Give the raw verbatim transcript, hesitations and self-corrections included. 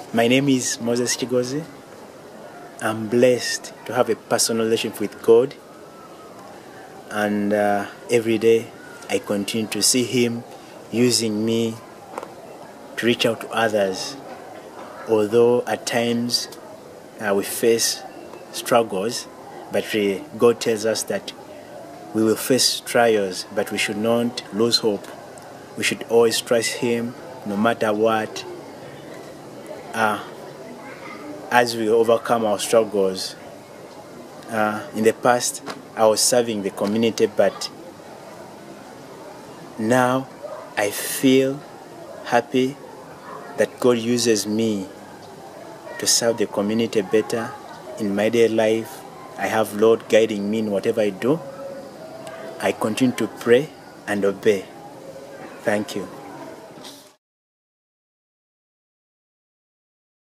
My name is Moses Chigozi. I'm blessed to have a personal relationship with God, and uh, every day I continue to see Him using me to reach out to others. Although at times uh, we face struggles, but uh, God tells us that we will face trials, but we should not lose hope. We should always trust Him no matter what. Uh, as we overcome our struggles, uh, in the past I was serving the community, but now I feel happy that God uses me to serve the community better in my daily life. I have Lord guiding me in whatever I do. I continue to pray and obey. Thank you.